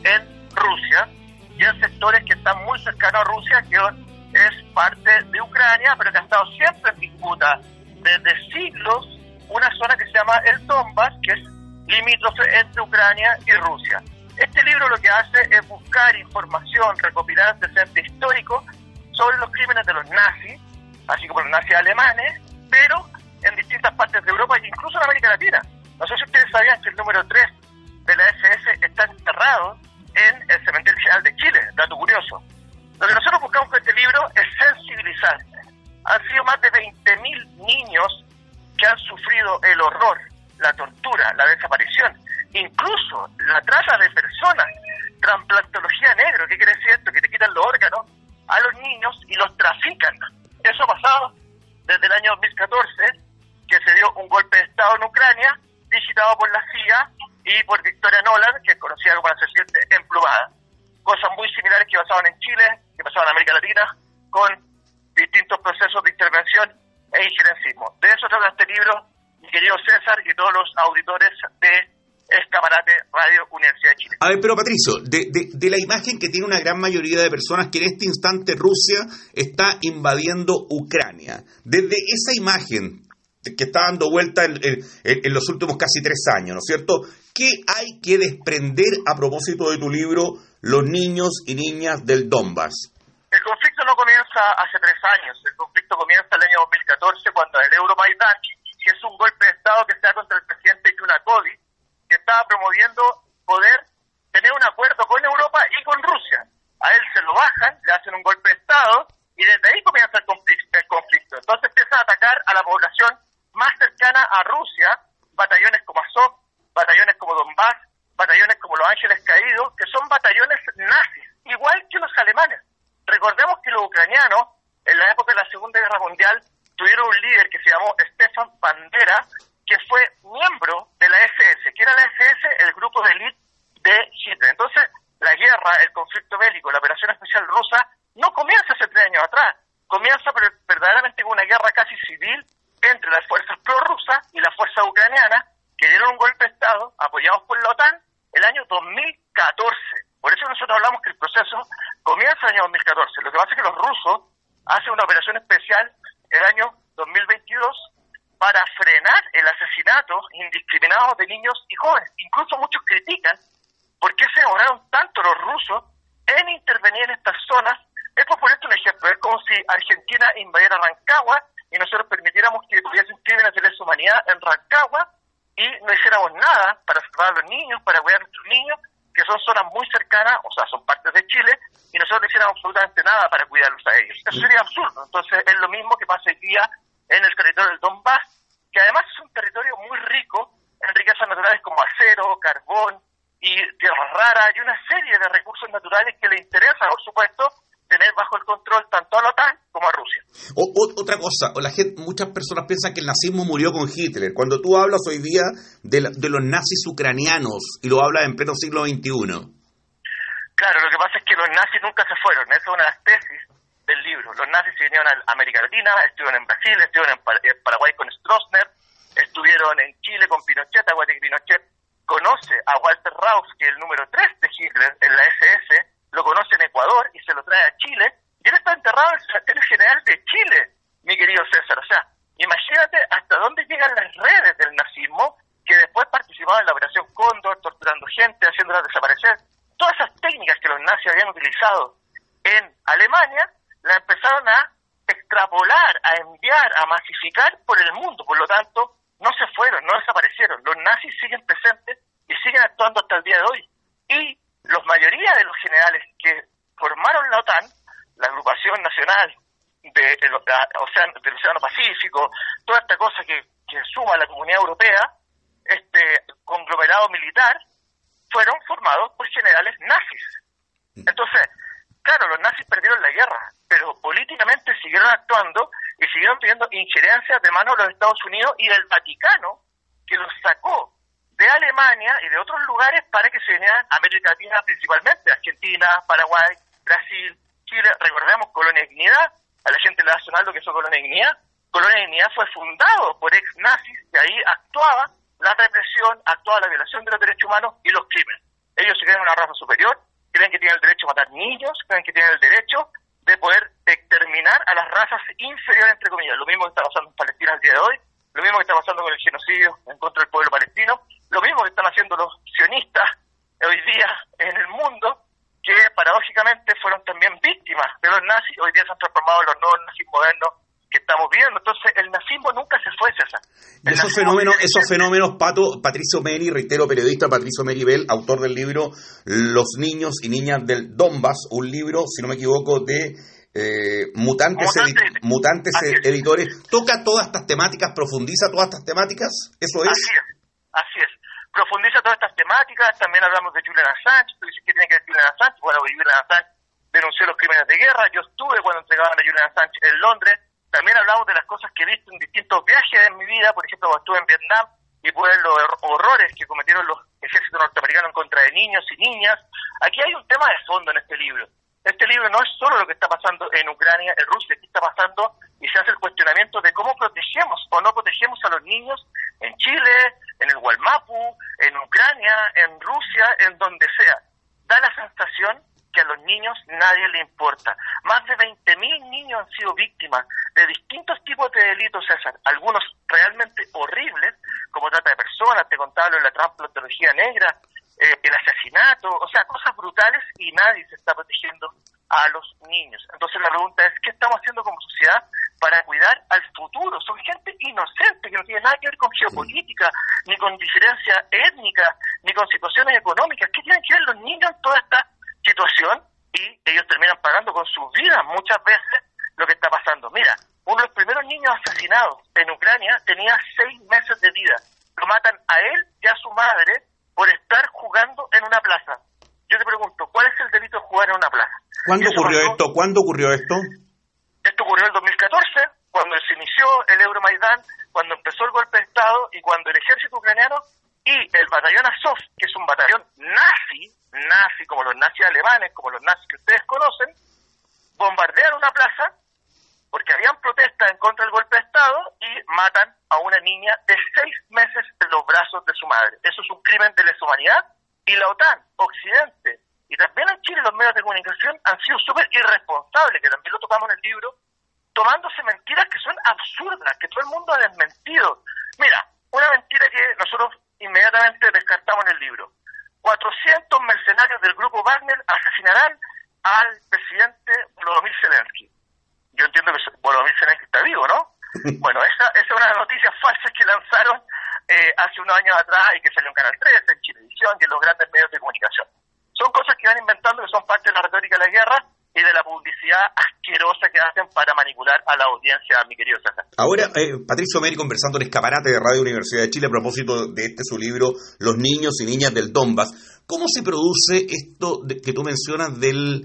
en Rusia y en sectores que están muy cercanos a Rusia, que es parte de Ucrania, pero que ha estado siempre en disputa desde siglos, una zona que se llama el Donbass, que es limítrofe entre Ucrania y Rusia. Este libro lo que hace es buscar información, recopilar antecedentes históricos sobre los crímenes de los nazis, así como los nazis alemanes, pero en distintas partes de Europa e incluso en América Latina. No sé si ustedes sabían que el número 3 de la SS está enterrado en el Cementerio General de Chile, dato curioso. Lo que nosotros buscamos con este libro es sensibilizar. Han sido más de 20.000 niños que han sufrido el horror, la tortura, la desaparición, incluso la trata de personas, trasplantología negra. ¿Qué quiere decir esto? Que te quitan los órganos a los niños y los trafican. Eso ha pasado desde el año 2014, que se dio un golpe de Estado en Ucrania, digitado por la CIA y por Victoria Nuland, que es conocida como la serpiente emplumada. Cosas muy similares que pasaban en Chile, que pasaban en América Latina, con distintos procesos de intervención e injerencismo. De eso trata este libro, mi querido César y todos los auditores de Escaparate Radio Universidad de Chile. A ver, pero Patricio, de la imagen que tiene una gran mayoría de personas que en este instante Rusia está invadiendo Ucrania, desde esa imagen que está dando vuelta en los últimos casi 3 años, ¿no es cierto? ¿Qué hay que desprender a propósito de tu libro, Los niños y niñas del Donbass? El conflicto no comienza hace 3 años, el conflicto comienza el año 2014 cuando el Euromaidán, que es un golpe de Estado que se da contra el presidente Yunakóvich, que estaba promoviendo poder tener un acuerdo con Europa y con Rusia. A él se lo bajan, nazis, igual que los alemanes. Recordemos que los ucranianos, en la época de la Segunda Guerra Mundial, tuvieron un líder que se llamó Stefan Bandera, que fue miembro de la SS. ¿Qué era la SS? El grupo de élite de Hitler. Entonces, la guerra, el conflicto bélico, la operación especial rusa, no comienza hace 3 años atrás. Comienza verdaderamente con una guerra casi civil entre las fuerzas prorrusas y las fuerzas ucranianas, que dieron un golpe de Estado, apoyados por la OTAN, el año 2014. Por eso nosotros hablamos que el proceso comienza en el año 2014. Lo que pasa es que los rusos hacen una operación especial el año 2022 para frenar el asesinato indiscriminado de niños y jóvenes. Incluso muchos critican por qué se demoraron tanto los rusos en intervenir en estas zonas. Es por ponerte un ejemplo, es como si Argentina invadiera Rancagua y nosotros permitiéramos que hubiesen crímenes de lesa humanidad en Rancagua y no hiciéramos nada para salvar a los niños, para cuidar a nuestros niños, que son zonas muy cercanas, o sea, son partes de Chile, y nosotros no hiciéramos absolutamente nada para cuidarlos a ellos. Eso sería absurdo. Entonces, es lo mismo que pasa hoy día en el territorio del Donbass, que además es un territorio muy rico en riquezas naturales como acero, carbón y tierras raras, y una serie de recursos naturales que le interesa, por supuesto, tener bajo el control tanto a la OTAN como a Rusia. Otra cosa, muchas personas piensan que el nazismo murió con Hitler. Cuando tú hablas hoy día de los nazis ucranianos y lo hablas en pleno siglo XXI. Claro, lo que pasa es que los nazis nunca se fueron. Esa es una de las tesis del libro. Los nazis se vinieron a América Latina, estuvieron en Brasil, estuvieron en Paraguay con Stroessner, estuvieron en Chile con Pinochet. Aguante que Pinochet conoce a Walter Rausch, que es el número 3 de Hitler en la SS, lo conoce en Ecuador y se lo trae a Chile, y él está enterrado en el Cementerio General de Chile, mi querido César. O sea, imagínate hasta dónde llegan las redes del nazismo, que después participaban en la Operación Cóndor, torturando gente, haciéndola desaparecer. Todas esas técnicas que los nazis habían utilizado en Alemania, las empezaron a extrapolar, a enviar, a masificar por el mundo. Por lo tanto, no se fueron, no desaparecieron. Los nazis siguen presentes y siguen actuando hasta el día de hoy. Y la mayoría de los generales que formaron la OTAN, la agrupación nacional del Océano Pacífico, toda esta cosa que suma a la Comunidad Europea, este conglomerado militar, fueron formados por generales nazis. Entonces, claro, los nazis perdieron la guerra, pero políticamente siguieron actuando y siguieron pidiendo injerencias de mano de los Estados Unidos y del Vaticano, que los sacó de Alemania y de otros lugares para que se vinieran a América Latina, principalmente Argentina, Paraguay, Brasil, Chile. Recordemos Colonia Dignidad, a la gente le da sonar lo que fue Colonia Dignidad. Colonia Dignidad fue fundado por ex-nazis y ahí actuaba la represión, actuaba la violación de los derechos humanos y los crímenes. Ellos se creen una raza superior, creen que tienen el derecho a matar niños, creen que tienen el derecho de poder exterminar a las razas inferiores, entre comillas. Lo mismo que está pasando en Palestina el día de hoy, lo mismo que está pasando con el genocidio en contra del pueblo palestino, lo mismo que están haciendo los sionistas hoy día en el mundo, que paradójicamente fueron también víctimas de los nazis, hoy día se han transformado en los nuevos nazis modernos que estamos viendo. Entonces el nazismo nunca se fue, César. Esos fenómenos, Patricio Meri, reitero, periodista Patricio Meri Bell, autor del libro Los niños y niñas del Donbass, un libro, si no me equivoco, de Mutantes Editores, toca todas estas temáticas, profundiza todas estas temáticas, ¿eso es? Así es. Profundiza todas estas temáticas. También hablamos de Julian Assange. Tú dices que tiene que ver Julian Assange. Bueno, Julian Assange denunció los crímenes de guerra. Yo estuve cuando entregaban a Julian Assange en Londres. También hablamos de las cosas que he visto en distintos viajes en mi vida. Por ejemplo, cuando estuve en Vietnam y pude ver los horrores que cometieron los ejércitos norteamericanos en contra de niños y niñas. Aquí hay un tema de fondo en este libro. Este libro no es solo lo que está pasando en Ucrania, en Rusia, aquí está pasando y se hace el cuestionamiento de cómo protegemos o no protegemos a los niños en Chile, en el Gualmapu, en Ucrania, en Rusia, en donde sea. Da la sensación que a los niños nadie le importa. Más de 20.000 niños han sido víctimas de distintos tipos de delitos, César, algunos realmente horribles, como trata de personas, te contaba lo de la transplantología negra, el asesinato, o sea, cosas brutales, y nadie se está protegiendo a los niños. Entonces la pregunta es, ¿qué estamos haciendo como sociedad para cuidar al futuro? Son gente inocente que no tiene nada que ver con geopolítica, ni con diferencia étnica, ni con situaciones económicas. ¿Qué tienen que ver los niños en toda esta situación? Y ellos terminan pagando con sus vidas muchas veces lo que está pasando. Mira, uno de los primeros niños asesinados en Ucrania tenía 6 meses de vida. Lo matan a él y a su madre por estar jugando en una plaza. Yo te pregunto, ¿cuál es el delito jugar en una plaza. ¿Cuándo ocurrió esto? Esto ocurrió en el 2014, cuando se inició el Euromaidán, cuando empezó el golpe de Estado y cuando el ejército ucraniano y el batallón Azov, que es un batallón nazi como los nazis alemanes, como los nazis que ustedes conocen, bombardean una plaza porque habían protestas en contra del golpe de Estado y matan a una niña de 6 meses en los brazos de su madre. Eso es un crimen de lesa humanidad, y la OTAN, Occidente, y también en Chile los medios de comunicación han sido súper irresponsables, que también lo tocamos en el libro, tomándose mentiras que son absurdas, que todo el mundo ha desmentido. Mira, una mentira que nosotros inmediatamente descartamos en el libro. 400 mercenarios del grupo Wagner asesinarán al presidente Volodymyr Zelensky. Yo entiendo que Volodymyr Zelensky está vivo, ¿no? Bueno, esa es una noticia falsa que lanzaron hace unos años atrás y que salió en Canal 13, en Chilevisión y en los grandes medios de comunicación. Son cosas que van inventando, que son parte de la retórica de la guerra y de la publicidad asquerosa que hacen para manipular a la audiencia, mi querido César. Ahora, Patricio Meri conversando en Escaparate de Radio Universidad de Chile a propósito de su libro Los niños y niñas del Donbass. ¿Cómo se produce esto que tú mencionas del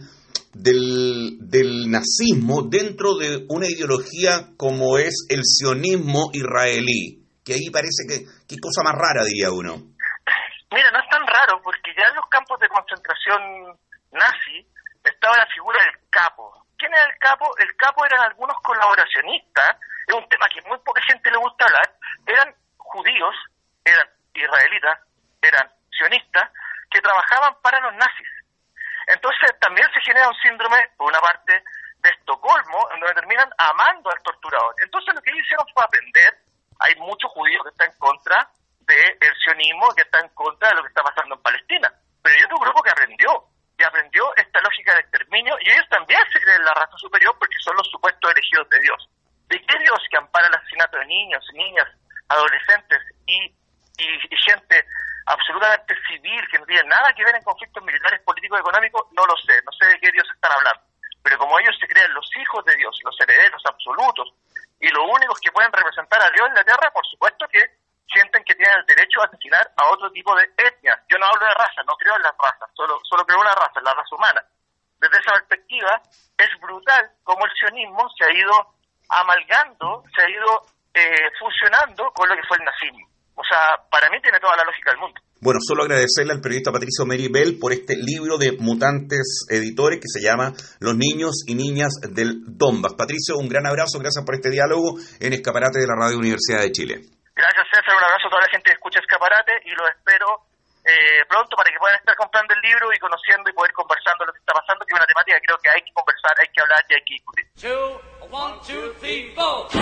nazismo dentro de una ideología como es el sionismo israelí? Que ahí parece que qué cosa más rara, diría uno. Mira, no es tan raro, porque ya en los campos de concentración nazi estaba la figura del capo. ¿Quién era el capo? El capo eran algunos colaboracionistas, es un tema que muy poca gente le gusta hablar, eran judíos, eran israelitas, eran sionistas, que trabajaban para los nazis. Entonces también se genera un síndrome, por una parte, de Estocolmo, en donde terminan amando al torturador. Entonces lo que ellos hicieron fue aprender. Hay muchos judíos que están en contra del sionismo, que están en contra de lo que está pasando en Palestina. Pero hay otro grupo que aprendió esta lógica de exterminio, y ellos también se creen la raza superior porque son los supuestos elegidos de Dios. ¿De qué Dios que ampara el asesinato de niños, niñas, adolescentes y gente absolutamente civil, que no tiene nada que ver en conflictos militares, políticos, económicos? No lo sé, no sé de qué Dios están hablando. Pero como ellos se creen los hijos de Dios, los herederos absolutos, y los únicos que pueden representar a Dios en la tierra, por supuesto que sienten que tienen el derecho a asesinar a otro tipo de etnias. Yo no hablo de raza, no creo en las razas, solo creo en la raza, en la raza humana. Desde esa perspectiva, es brutal cómo el sionismo se ha ido amalgando, se ha ido fusionando con lo que fue el nazismo. O sea, para mí tiene toda la lógica del mundo. Bueno, solo agradecerle al periodista Patricio Meri Bell por este libro de Mutantes Editores que se llama Los niños y niñas del Donbass. Patricio, un gran abrazo, gracias por este diálogo en Escaparate de la Radio Universidad de Chile. Gracias, César, un abrazo a toda la gente que escucha Escaparate y los espero pronto para que puedan estar comprando el libro y conociendo y poder conversando lo que está pasando, que es una temática que creo que hay que conversar, hay que hablar y hay que discutir. 2, 1, 2, 3, 4.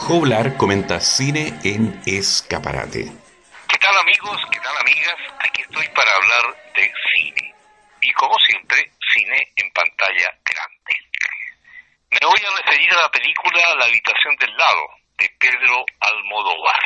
Joblar comenta cine en Escaparate. ¿Qué tal amigos? ¿Qué tal amigas? Aquí estoy para hablar de cine. Y como siempre, cine en pantalla grande. Me voy a referir a la película La habitación del lado, de Pedro Almodóvar.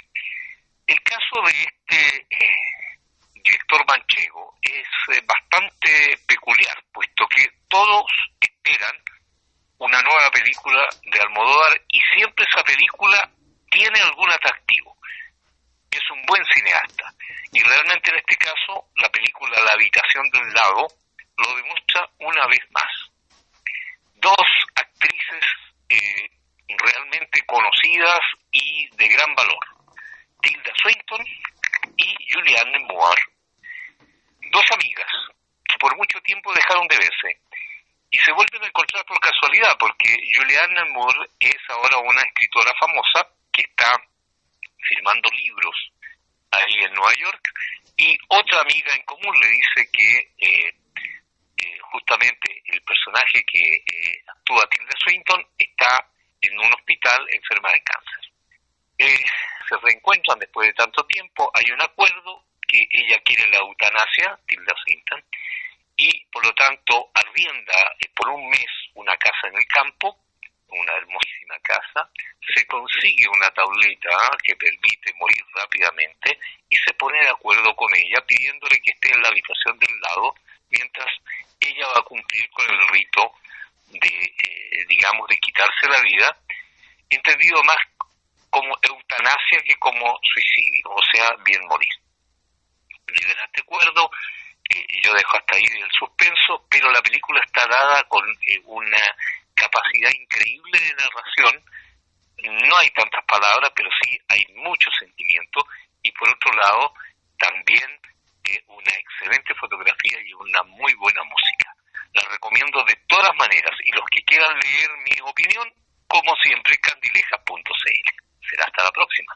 El caso de este director manchego es bastante peculiar, puesto que todos esperan una nueva película de Almodóvar y siempre esa película tiene algún atractivo. Es un buen cineasta y realmente en este caso la película La habitación del lado lo demuestra una vez más. Dos actrices realmente conocidas y de gran valor, Tilda Swinton y Julianne Moore, dos amigas que por mucho tiempo dejaron de verse y se vuelven a encontrar por casualidad, porque Julianne Moore es ahora una escritora famosa que está firmando libros ahí en Nueva York, y otra amiga en común le dice que justamente el personaje que actúa Tilda Swinton está en un hospital enferma de cáncer. Se reencuentran después de tanto tiempo, hay un acuerdo que ella quiere la eutanasia, Tilda Swinton, y por lo tanto arrienda por un mes una casa en el campo, una hermosísima casa, se consigue una tableta que permite morir rápidamente y se pone de acuerdo con ella pidiéndole que esté en la habitación del lado mientras ella va a cumplir con el rito de, de quitarse la vida, entendido más como eutanasia que como suicidio, o sea, bien morir. Llegan a este acuerdo, yo dejo hasta ahí el suspenso, pero la película está dada con una capacidad increíble de narración. No hay tantas palabras, pero sí hay mucho sentimiento, y por otro lado también una excelente fotografía y una muy buena música. La recomiendo de todas maneras, y los que quieran leer mi opinión, como siempre, candilejas.cl. Será hasta la próxima.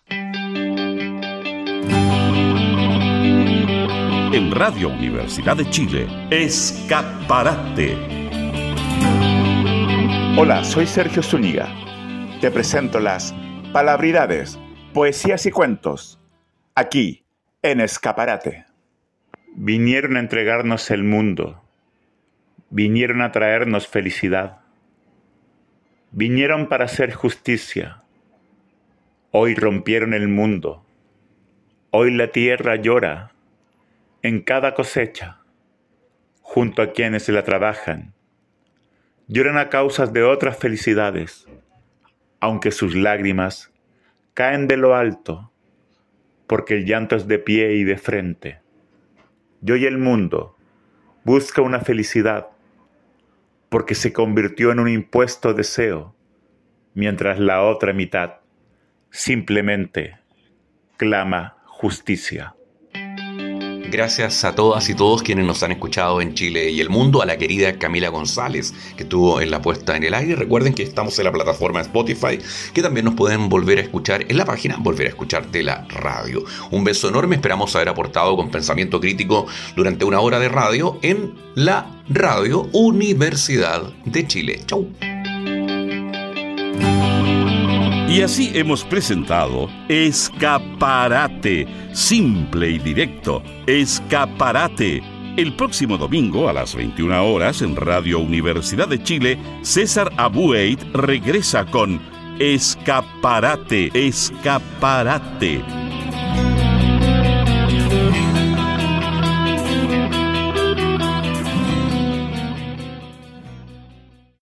En Radio Universidad de Chile, Escaparate. Hola, soy Sergio Zúñiga. Te presento las palabridades, poesías y cuentos, aquí, en Escaparate. Vinieron a entregarnos el mundo, vinieron a traernos felicidad, vinieron para hacer justicia, hoy rompieron el mundo, hoy la tierra llora en cada cosecha, junto a quienes la trabajan, lloran a causas de otras felicidades, aunque sus lágrimas caen de lo alto, porque el llanto es de pie y de frente. Y hoy el mundo busca una felicidad, porque se convirtió en un impuesto deseo, mientras la otra mitad simplemente clama justicia. Gracias a todas y todos quienes nos han escuchado en Chile y el mundo, a la querida Camila González que estuvo en la puesta en el aire. Recuerden que estamos en la plataforma Spotify, que también nos pueden volver a escuchar en la página Volver a Escuchar de la radio. Un beso enorme, esperamos haber aportado con pensamiento crítico durante una hora de radio en la Radio Universidad de Chile. Chau. Y así hemos presentado Escaparate, simple y directo, Escaparate. El próximo domingo a las 21 horas en Radio Universidad de Chile, César Abueit regresa con Escaparate, Escaparate.